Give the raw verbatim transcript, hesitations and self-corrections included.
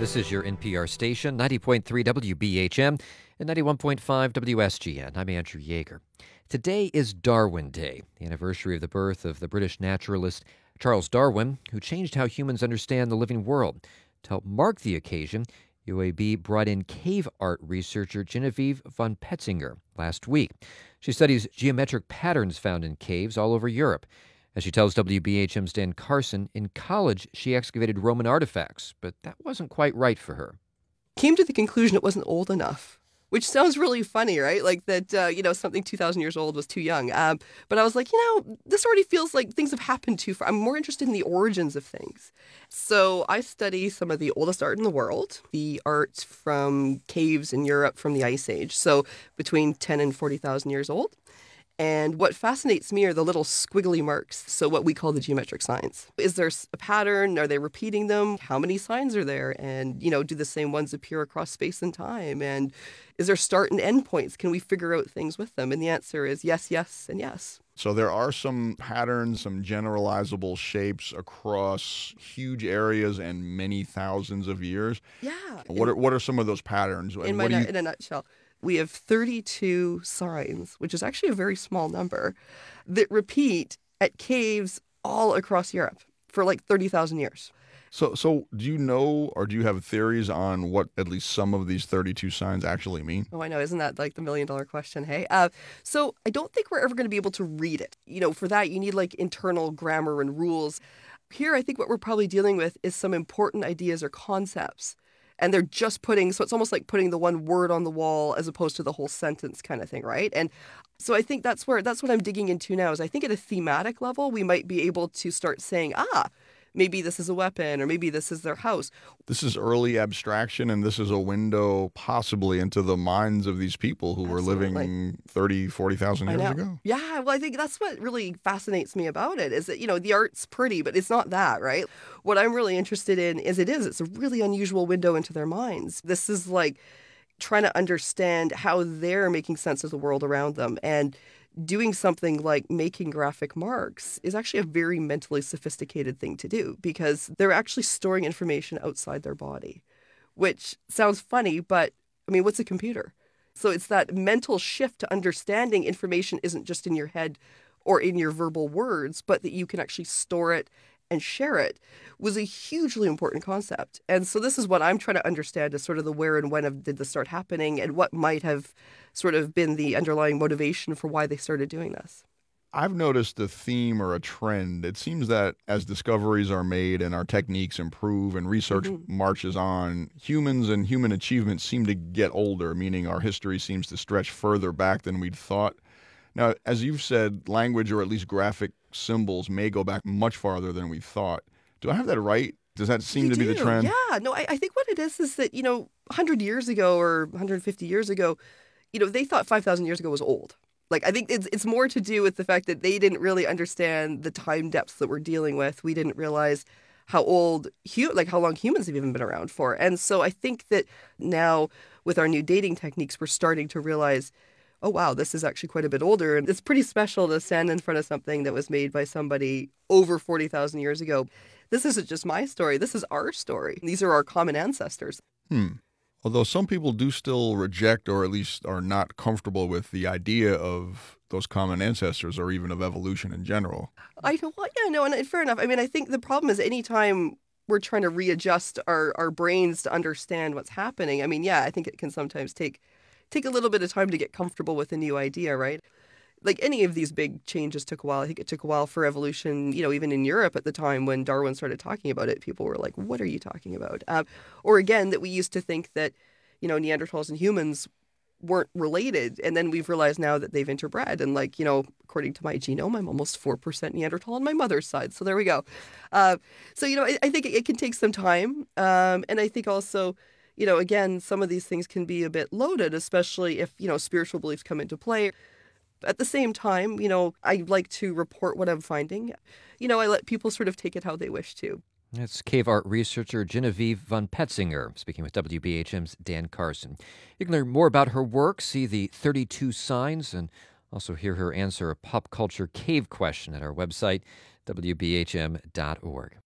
This is your N P R station, ninety point three W B H M and ninety-one point five W S G N. I'm Andrew Yeager. Today is Darwin Day, the anniversary of the birth of the British naturalist Charles Darwin, who changed how humans understand the living world. To help mark the occasion, U A B brought in cave art researcher Genevieve von Petzinger last week. She studies geometric patterns found in caves all over Europe. As she tells W B H M's Dan Carson, in college she excavated Roman artifacts, but that wasn't quite right for her. Came to the conclusion it wasn't old enough, which sounds really funny, right? Like that, uh, you know, something two thousand years old was too young. Um, but I was like, you know, this already feels like things have happened too far. I'm more interested in the origins of things. So I study some of the oldest art in the world, the art from caves in Europe from the Ice Age, so between ten and forty thousand years old. And what fascinates me are the little squiggly marks, so what we call the geometric signs. Is there a pattern? Are they repeating them? How many signs are there? And, you know, do the same ones appear across space and time? And is there start and end points? Can we figure out things with them? And the answer is yes, yes, and yes. So there are some patterns, some generalizable shapes across huge areas and many thousands of years. Yeah. What are, what are some of those patterns? In, my, what do you... in a nutshell. We have thirty-two signs, which is actually a very small number, that repeat at caves all across Europe for like thirty thousand years. So so do you know, or do you have theories on what at least some of these thirty-two signs actually mean? Oh, I know. Isn't that like the million dollar question? Hey, uh, so I don't think we're ever going to be able to read it. You know, for that, you need like internal grammar and rules. Here, I think what we're probably dealing with is some important ideas or concepts. And they're just putting, so it's almost like putting the one word on the wall as opposed to the whole sentence kind of thing, right? And so I think that's where, that's what I'm digging into now is I think at a thematic level, we might be able to start saying, ah, maybe this is a weapon or maybe this is their house. This is early abstraction, and this is a window possibly into the minds of these people who Absolutely. were living thirty, forty thousand years ago. Yeah, well, I think that's what really fascinates me about it is that, you know, the art's pretty, but it's not that, right? What I'm really interested in is it is. It's a really unusual window into their minds. This is like trying to understand how they're making sense of the world around them. And doing something like making graphic marks is actually a very mentally sophisticated thing to do because they're actually storing information outside their body, which sounds funny, but I mean, what's a computer? So it's that mental shift to understanding information isn't just in your head or in your verbal words, but that you can actually store it and share it was a hugely important concept. And so this is what I'm trying to understand is sort of the where and when of did this start happening and what might have sort of been the underlying motivation for why they started doing this. I've noticed a theme or a trend. It seems that as discoveries are made and our techniques improve and research mm-hmm. marches on, humans and human achievements seem to get older, meaning our history seems to stretch further back than we'd thought. Now, as you've said, language or at least graphic symbols may go back much farther than we thought. Do I have that right? Does that seem you to do. be the trend? Yeah, no, I, I think what it is is that, you know, one hundred years ago or one hundred fifty years ago, you know, they thought five thousand years ago was old. Like, I think it's it's more to do with the fact that they didn't really understand the time depths that we're dealing with. We didn't realize how old, hu- like how long humans have even been around for. And so I think that now with our new dating techniques, we're starting to realize, oh, wow, this is actually quite a bit older. And it's pretty special to stand in front of something that was made by somebody over forty thousand years ago. This isn't just my story. This is our story. These are our common ancestors. Hmm. Although some people do still reject or at least are not comfortable with the idea of those common ancestors or even of evolution in general. I know. Well, yeah, no, and fair enough. I mean, I think the problem is anytime we're trying to readjust our, our brains to understand what's happening, I mean, yeah, I think it can sometimes take take a little bit of time to get comfortable with a new idea, right? Like any of these big changes took a while. I think it took a while for evolution, you know, even in Europe at the time when Darwin started talking about it, people were like, what are you talking about? Um, or again, that we used to think that, you know, Neanderthals and humans weren't related. And then we've realized now that they've interbred. And like, you know, according to my genome, I'm almost four percent Neanderthal on my mother's side. So there we go. Uh, so, you know, I, I think it, it can take some time. Um, and I think also, you know, again, some of these things can be a bit loaded, especially if, you know, spiritual beliefs come into play. At the same time, you know, I like to report what I'm finding. You know, I let people sort of take it how they wish to. That's cave art researcher Genevieve von Petzinger, speaking with W B H M's Dan Carson. You can learn more about her work, see the thirty-two signs, and also hear her answer a pop culture cave question at our website, W B H M dot org.